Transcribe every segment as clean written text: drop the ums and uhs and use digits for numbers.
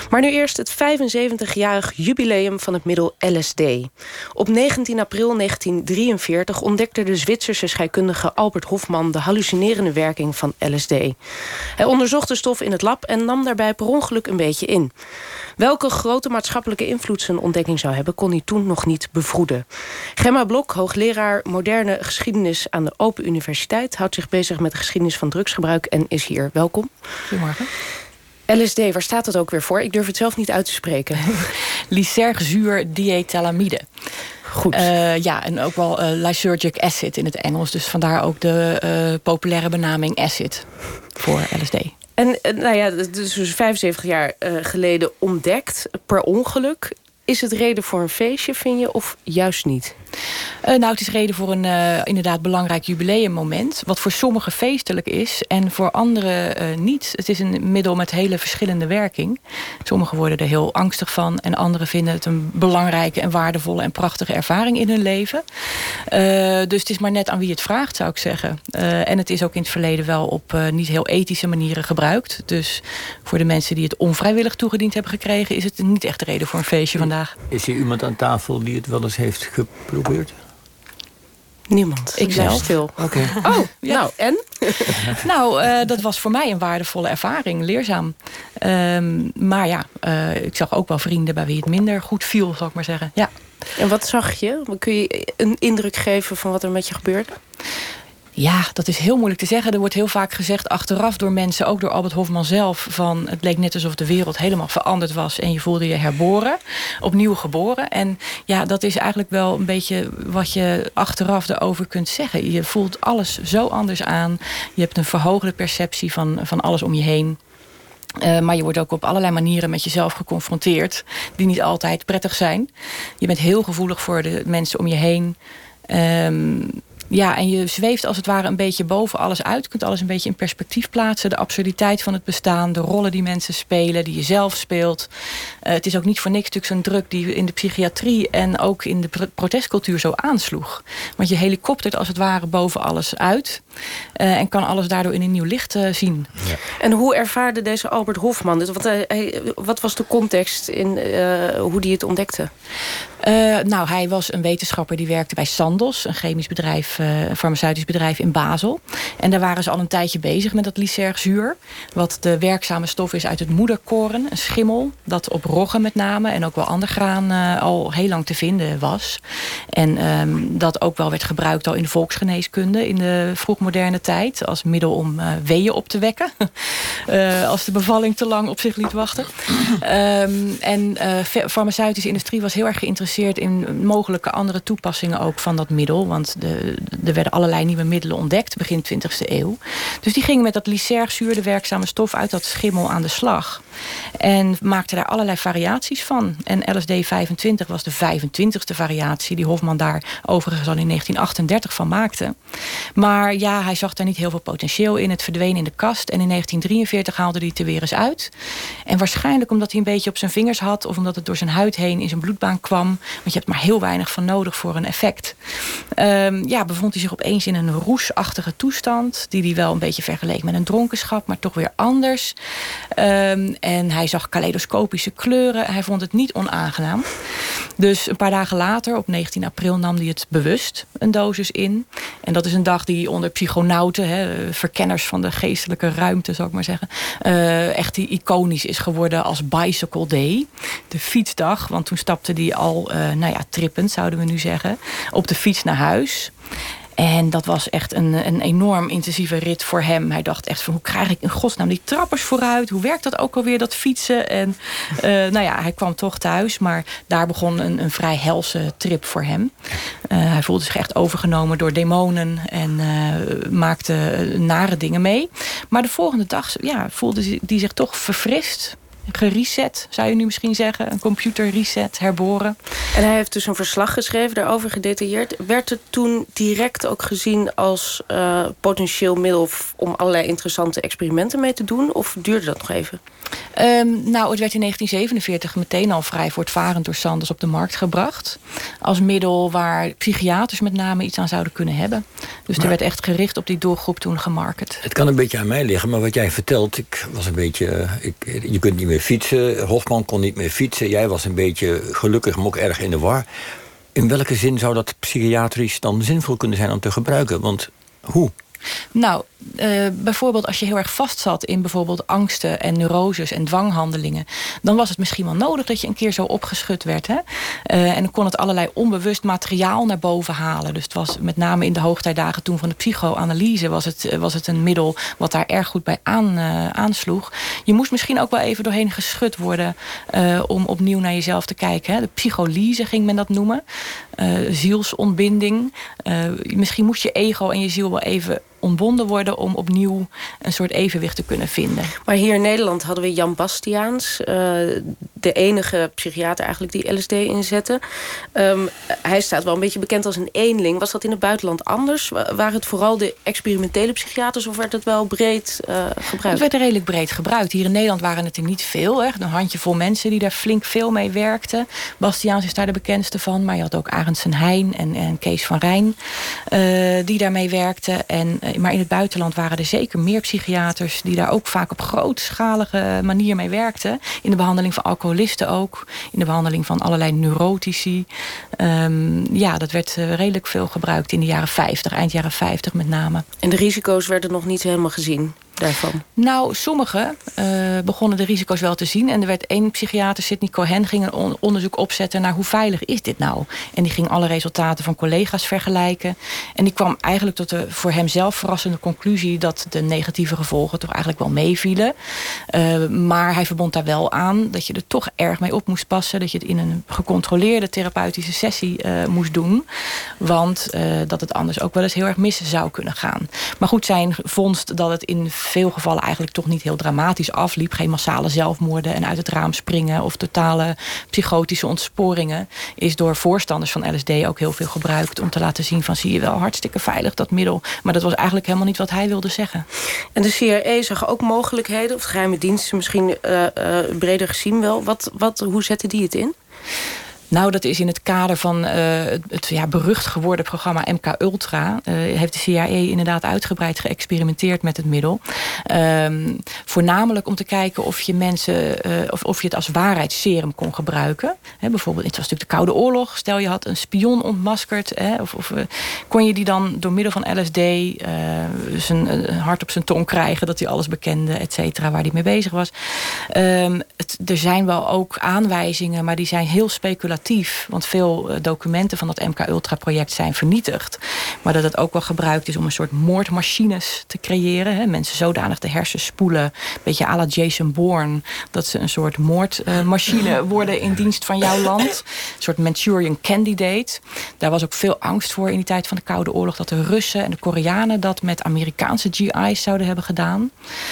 Maar nu eerst het 75-jarig jubileum van het middel LSD. Op 19 april 1943 ontdekte de Zwitserse scheikundige Albert Hofmann de hallucinerende werking van LSD. Hij onderzocht de stof in het lab en nam daarbij per ongeluk een beetje in. Welke grote maatschappelijke invloed zijn ontdekking zou hebben, kon hij toen nog niet bevroeden. Gemma Blok, hoogleraar moderne geschiedenis aan de Open Universiteit, houdt zich bezig met de geschiedenis van drugsgebruik en is hier. Welkom. Goedemorgen. LSD, waar staat dat ook weer voor? Ik durf het zelf niet uit te spreken. Lysergzuurdiethylamide. Goed. En ook wel lysergic acid in het Engels. Dus vandaar ook de populaire benaming acid voor LSD. En het is dus 75 jaar geleden ontdekt, per ongeluk. Is het reden voor een feestje, vind je, of juist niet? Het is reden voor een inderdaad belangrijk jubileummoment. Wat voor sommigen feestelijk is en voor anderen niet. Het is een middel met hele verschillende werking. Sommigen worden er heel angstig van en anderen vinden het een belangrijke en waardevolle en prachtige ervaring in hun leven. Dus het is maar net aan wie het vraagt, zou ik zeggen. En het is ook in het verleden wel op niet heel ethische manieren gebruikt. Dus voor de mensen die het onvrijwillig toegediend hebben gekregen, is het niet echt de reden voor een feestje vandaag. Is er iemand aan tafel die het wel eens heeft geprobeerd? Niemand. Ik zelf. Stil. Oké. Oh, ja. Nou, en? Dat was voor mij een waardevolle ervaring, leerzaam. Maar ja, ik zag ook wel vrienden bij wie het minder goed viel, zal ik maar zeggen. Ja. En wat zag je? Kun je een indruk geven van wat er met je gebeurde? Ja, dat is heel moeilijk te zeggen. Er wordt heel vaak gezegd achteraf door mensen, ook door Albert Hofmann zelf, van het leek net alsof de wereld helemaal veranderd was en je voelde je herboren, opnieuw geboren. En ja, dat is eigenlijk wel een beetje wat je achteraf erover kunt zeggen. Je voelt alles zo anders aan. Je hebt een verhoogde perceptie van alles om je heen. Maar je wordt ook op allerlei manieren met jezelf geconfronteerd, die niet altijd prettig zijn. Je bent heel gevoelig voor de mensen om je heen. En je zweeft als het ware een beetje boven alles uit. Je kunt alles een beetje in perspectief plaatsen. De absurditeit van het bestaan, de rollen die mensen spelen, die je zelf speelt. Het is ook niet voor niks natuurlijk zo'n druk die in de psychiatrie en ook in de protestcultuur zo aansloeg. Want je helikoptert als het ware boven alles uit. En kan alles daardoor in een nieuw licht zien. Ja. En hoe ervaarde deze Albert Hofmann dit? Wat was de context in hoe hij het ontdekte? Hij was een wetenschapper die werkte bij Sandoz, een chemisch bedrijf, een farmaceutisch bedrijf in Basel. En daar waren ze al een tijdje bezig met dat lysergzuur. Wat de werkzame stof is uit het moederkoren, een schimmel, dat op rogge met name en ook wel ander graan al heel lang te vinden was. En dat ook wel werd gebruikt al in de volksgeneeskunde in de vroegmoderne tijd als middel om weeën op te wekken. Als de bevalling te lang op zich liet wachten. De farmaceutische industrie was heel erg geïnteresseerd in mogelijke andere toepassingen ook van dat middel. Want er werden allerlei nieuwe middelen ontdekt begin 20e eeuw. Dus die gingen met dat lysergzuur, de werkzame stof uit dat schimmel aan de slag. En maakten daar allerlei variaties van. En LSD 25 was de 25e variatie die Hofmann daar overigens al in 1938 van maakte. Maar ja, hij zag daar niet heel veel potentieel in. Het verdween in de kast. En in 1943 haalde hij het er weer eens uit. En waarschijnlijk omdat hij een beetje op zijn vingers had, of omdat het door zijn huid heen in zijn bloedbaan kwam. Want je hebt maar heel weinig van nodig voor een effect. Bevond hij zich opeens in een roesachtige toestand, die hij wel een beetje vergeleek met een dronkenschap, maar toch weer anders. En hij zag kaleidoscopische kleuren. Hij vond het niet onaangenaam. Dus een paar dagen later, op 19 april, nam hij het bewust een dosis in. En dat is een dag die onder psychonauten, verkenners van de geestelijke ruimte, zou ik maar zeggen, echt die iconisch is geworden als Bicycle Day. De fietsdag, want toen stapte hij al, trippend, zouden we nu zeggen, op de fiets naar huis. En dat was echt een enorm intensieve rit voor hem. Hij dacht echt van, hoe krijg ik in godsnaam die trappers vooruit? Hoe werkt dat ook alweer, dat fietsen? En hij kwam toch thuis. Maar daar begon een vrij helse trip voor hem. Hij voelde zich echt overgenomen door demonen. En maakte nare dingen mee. Maar de volgende dag voelde hij zich toch verfrist. Gereset, zou je nu misschien zeggen. Een computer reset, herboren. En hij heeft dus een verslag geschreven, daarover gedetailleerd. Werd het toen direct ook gezien als potentieel middel om allerlei interessante experimenten mee te doen? Of duurde dat nog even? Het werd in 1947 meteen al vrij voortvarend door Sandoz op de markt gebracht. Als middel waar psychiaters met name iets aan zouden kunnen hebben. Dus er werd echt gericht op die doelgroep toen gemarket. Het kan een beetje aan mij liggen, maar wat jij vertelt, ik was een beetje... je kunt niet meer fietsen, Hofman kon niet meer fietsen. Jij was een beetje gelukkig, maar ook erg in de war. In welke zin zou dat psychiatrisch dan zinvol kunnen zijn om te gebruiken? Want hoe? Bijvoorbeeld als je heel erg vastzat in bijvoorbeeld angsten en neuroses en dwanghandelingen, dan was het misschien wel nodig dat je een keer zo opgeschud werd. Hè? En dan kon het allerlei onbewust materiaal naar boven halen. Dus het was met name in de hoogtijdagen toen van de psychoanalyse was het een middel wat daar erg goed bij aansloeg. Je moest misschien ook wel even doorheen geschud worden om opnieuw naar jezelf te kijken. Hè? De psycholyse ging men dat noemen. Zielsontbinding. Misschien moest je ego en je ziel wel even ontbonden worden om opnieuw een soort evenwicht te kunnen vinden. Maar hier in Nederland hadden we Jan Bastiaans, de enige psychiater eigenlijk die LSD inzette. Hij staat wel een beetje bekend als een eenling. Was dat in het buitenland anders? Waren het vooral de experimentele psychiaters of werd het wel breed gebruikt? Het werd redelijk breed gebruikt. Hier in Nederland waren het er niet veel. Een handjevol mensen die daar flink veel mee werkten. Bastiaans is daar de bekendste van. Maar je had ook Arendsen Heijn en Kees van Rijn die daarmee werkten. Maar in het buitenland waren er zeker meer psychiaters die daar ook vaak op grootschalige manier mee werkten. In de behandeling van alcoholisten ook. In de behandeling van allerlei neurotici. Dat werd redelijk veel gebruikt in de jaren 50, eind jaren 50 met name. En de risico's werden nog niet helemaal gezien daarvan? Sommigen begonnen de risico's wel te zien. En er werd één psychiater, Sidney Cohen, ging een onderzoek opzetten naar hoe veilig is dit nou? En die ging alle resultaten van collega's vergelijken. En die kwam eigenlijk tot de voor hemzelf verrassende conclusie dat de negatieve gevolgen toch eigenlijk wel meevielen. Maar hij verbond daar wel aan dat je er toch erg mee op moest passen. Dat je het in een gecontroleerde therapeutische sessie moest doen. Want dat het anders ook wel eens heel erg mis zou kunnen gaan. Maar goed, zijn vondst dat het in veel gevallen eigenlijk toch niet heel dramatisch afliep. Geen massale zelfmoorden en uit het raam springen of totale psychotische ontsporingen, is door voorstanders van LSD ook heel veel gebruikt om te laten zien van zie je wel, hartstikke veilig dat middel. Maar dat was eigenlijk helemaal niet wat hij wilde zeggen. En de CIA zag ook mogelijkheden, of de geheime diensten misschien breder gezien wel. Hoe zetten die het in? Dat is in het kader van het berucht geworden programma MK-Ultra. Heeft de CIA inderdaad uitgebreid geëxperimenteerd met het middel. Voornamelijk om te kijken of je of je het als waarheidsserum kon gebruiken. Bijvoorbeeld, het was natuurlijk de Koude Oorlog. Stel je had een spion ontmaskerd. Kon je die dan door middel van LSD zijn hart op zijn tong krijgen, dat hij alles bekende, et cetera, waar hij mee bezig was. Er zijn wel ook aanwijzingen, maar die zijn heel speculatief. Want veel documenten van dat MK-Ultra-project zijn vernietigd. Maar dat het ook wel gebruikt is om een soort moordmachines te creëren. Mensen zodanig de hersens spoelen. Een beetje à la Jason Bourne. Dat ze een soort moordmachine worden in dienst van jouw land. Een soort Manchurian Candidate. Daar was ook veel angst voor in die tijd van de Koude Oorlog. Dat de Russen en de Koreanen dat met Amerikaanse GI's zouden hebben gedaan.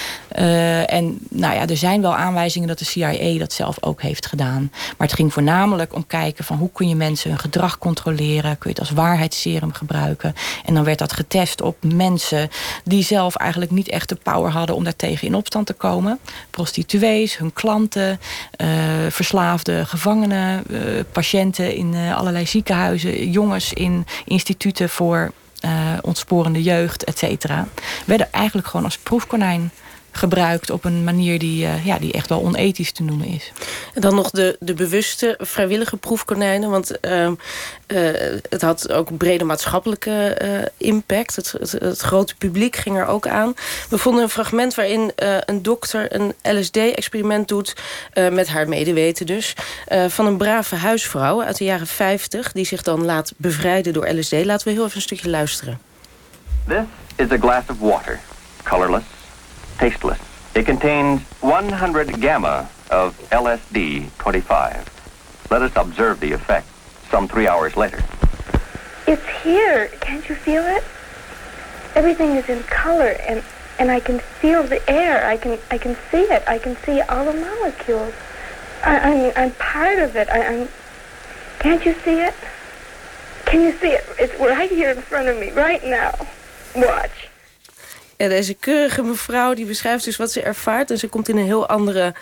Er zijn wel aanwijzingen dat de CIA dat zelf ook heeft gedaan. Maar het ging voornamelijk om kijken van hoe kun je mensen hun gedrag controleren. Kun je het als waarheidsserum gebruiken. En dan werd dat getest op mensen die zelf eigenlijk niet echt de power hadden om daartegen in opstand te komen. Prostituees, hun klanten, verslaafde gevangenen, patiënten in allerlei ziekenhuizen, jongens in instituten voor ontsporende jeugd, et cetera. Werden eigenlijk gewoon als proefkonijn gebruikt op een manier die echt wel onethisch te noemen is. En dan nog de bewuste vrijwillige proefkonijnen. Want het had ook een brede maatschappelijke impact. Het grote publiek ging er ook aan. We vonden een fragment waarin een dokter een LSD-experiment doet, met haar medeweten dus, van een brave huisvrouw uit de jaren 50... die zich dan laat bevrijden door LSD. Laten we heel even een stukje luisteren. This is a glass of water, colorless, tasteless. It contains 100 gamma of LSD-25. Let us observe the effect some 3 hours later. It's here. Can't you feel it? Everything is in color, and I can feel the air. I can see it. I can see all the molecules. I'm part of it. Can't you see it? Can you see it? It's right here in front of me, right now. Watch. Ja, deze keurige mevrouw die beschrijft dus wat ze ervaart. En ze komt in een heel andere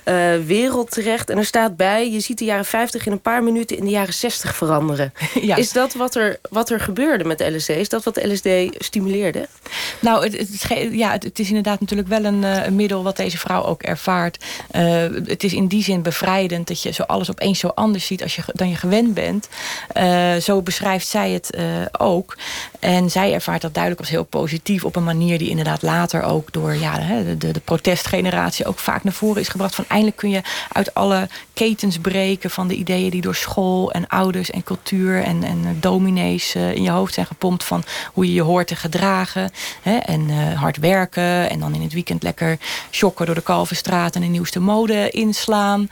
wereld terecht. En er staat bij, je ziet de jaren 50 in een paar minuten in de jaren 60 veranderen. Ja. Is dat wat er gebeurde met LSD? Is dat wat LSD stimuleerde? Nou, het is inderdaad natuurlijk wel een middel wat deze vrouw ook ervaart. Het is in die zin bevrijdend dat je zo alles opeens zo anders ziet dan je gewend bent. Zo beschrijft zij het ook. En zij ervaart dat duidelijk als heel positief op een manier die inderdaad later ook door de protestgeneratie ook vaak naar voren is gebracht. Van eindelijk kun je uit alle ketens breken van de ideeën die door school en ouders en cultuur en dominees in je hoofd zijn gepompt van hoe je je hoort te gedragen. En hard werken en dan in het weekend lekker shocken door de Kalverstraat en de nieuwste mode inslaan.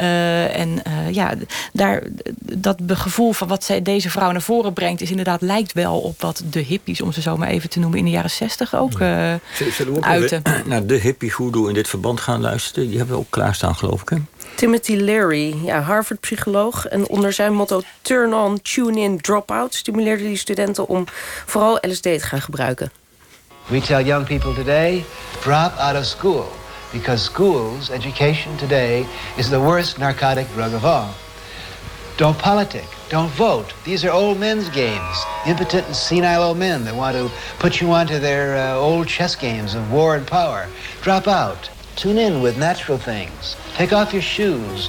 Dat gevoel van wat deze vrouw naar voren brengt is inderdaad lijkt wel op wat de hippies, om ze zo maar even te noemen, in de jaren 60 ook Zullen we ook uiten. Naar de hippie-goeroe in dit verband gaan luisteren? Die hebben we ook klaarstaan, geloof ik, hè? Timothy Leary, Harvard-psycholoog. En onder zijn motto Turn on, Tune in, Drop out stimuleerde die studenten om vooral LSD te gaan gebruiken. We tell young people today, drop out of school. Because schools, education today, is the worst narcotic drug of all. Don't politic. Don't vote. These are old men's games. Impotent and senile old men that want to put you onto their old chess games of war and power. Drop out. Tune in with natural things. Take off your shoes.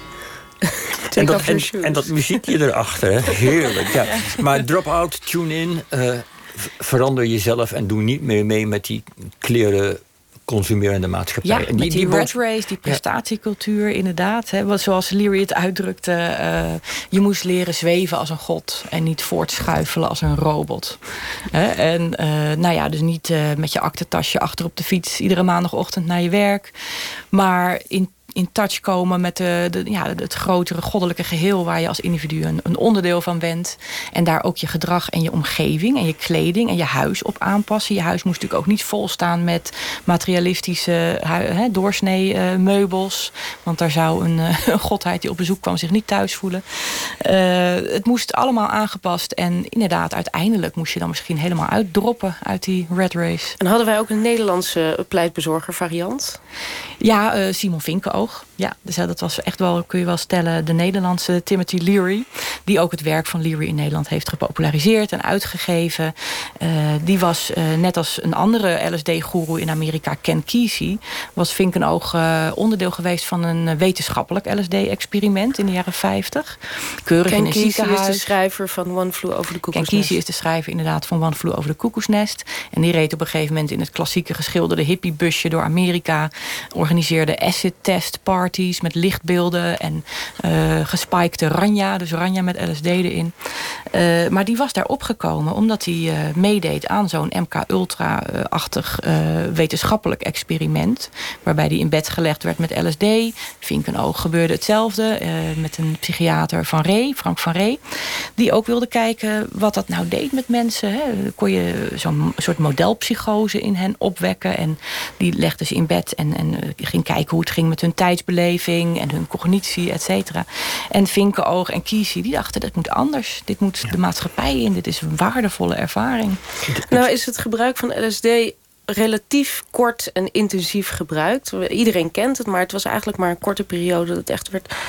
En dat muziekje erachter, hè? Heerlijk. Ja. Maar drop out, tune in, verander jezelf en doe niet meer mee met die kleren consumerende maatschappij. Ja, en die rat race, die prestatiecultuur, inderdaad. Hè, zoals Leary het uitdrukte, je moest leren zweven als een god en niet voortschuifelen als een robot. Dus niet met je aktentasje achter op de fiets iedere maandagochtend naar je werk, maar in touch komen met het grotere goddelijke geheel waar je als individu een onderdeel van bent. En daar ook je gedrag en je omgeving en je kleding en je huis op aanpassen. Je huis moest natuurlijk ook niet volstaan met materialistische doorsnee meubels. Want daar zou een godheid die op bezoek kwam zich niet thuis voelen. Het moest allemaal aangepast. En inderdaad, uiteindelijk moest je dan misschien helemaal uitdroppen uit die rat race. En hadden wij ook een Nederlandse pleitbezorger variant? Ja, Simon Vinkeoog. Ja, dus dat was echt wel, kun je wel stellen, de Nederlandse Timothy Leary. Die ook het werk van Leary in Nederland heeft gepopulariseerd en uitgegeven. Die was, net als een andere LSD-goeroe in Amerika, Ken Kesey, was Vinkenoog onderdeel geweest van een wetenschappelijk LSD-experiment in de jaren 50. Keurig Ken in een Kesey ziekenhuis. is de schrijver van One Flew Over the Cuckoo's Ken Nest. Kesey is de schrijver inderdaad van One Flew Over the Cuckoo's Nest. En die reed op een gegeven moment in het klassieke geschilderde hippiebusje door Amerika. Organiseerde acid test parties met lichtbeelden en gespikte ranja, dus ranja met LSD erin. Maar die was daar opgekomen omdat hij meedeed aan zo'n MK-Ultra-achtig wetenschappelijk experiment, waarbij hij in bed gelegd werd met LSD. Vinkenoog gebeurde hetzelfde met een psychiater Frank van Ree, die ook wilde kijken wat dat nou deed met mensen. Hè. Kon je zo'n soort modelpsychose in hen opwekken en die legde ze in bed en ging kijken hoe het ging met hun tijdsbeleving en hun cognitie, et cetera. En Vinkenoog en Kesey, die dachten, dat moet anders. Dit moet de maatschappij in. Dit is een waardevolle ervaring. Nou is het gebruik van LSD relatief kort en intensief gebruikt. Iedereen kent het, maar het was eigenlijk maar een korte periode dat het echt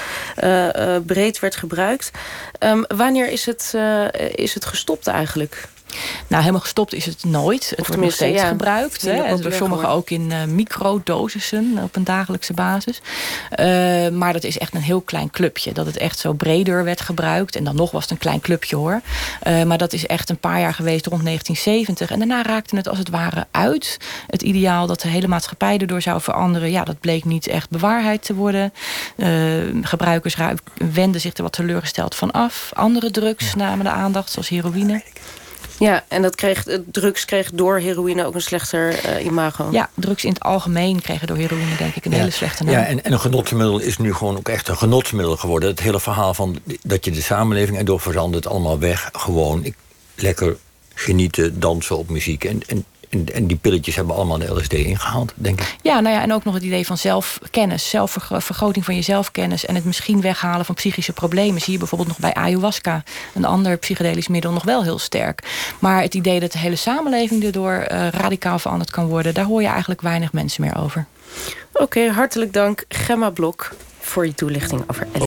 breed werd gebruikt. Wanneer is het gestopt eigenlijk? Nou, helemaal gestopt is het nooit. Het wordt nog steeds gebruikt. En door sommigen ook in microdosissen op een dagelijkse basis. Maar dat is echt een heel klein clubje. Dat het echt zo breder werd gebruikt. En dan nog was het een klein clubje hoor. Maar dat is echt een paar jaar geweest rond 1970. En daarna raakte het als het ware uit. Het ideaal dat de hele maatschappij erdoor zou veranderen. Ja, dat bleek niet echt bewaarheid te worden. Gebruikers wenden zich er wat teleurgesteld van af. Andere drugs namen de aandacht, zoals heroïne. Ja, en drugs kreeg door heroïne ook een slechter imago. Ja, drugs in het algemeen kregen door heroïne denk ik een hele slechte naam. Ja, en een genotsmiddel is nu gewoon ook echt een genotsmiddel geworden. Het hele verhaal van dat je de samenleving erdoor verandert, allemaal weg. Gewoon lekker genieten, dansen op muziek. En En die pilletjes hebben allemaal de LSD ingehaald, denk ik. Ja, nou ja, en ook nog het idee van zelfkennis. Vergroting van je zelfkennis. En het misschien weghalen van psychische problemen. Zie je bijvoorbeeld nog bij ayahuasca. Een ander psychedelisch middel nog wel heel sterk. Maar het idee dat de hele samenleving erdoor radicaal veranderd kan worden... daar hoor je eigenlijk weinig mensen meer over. Oké, hartelijk dank Gemma Blok voor je toelichting over LSD.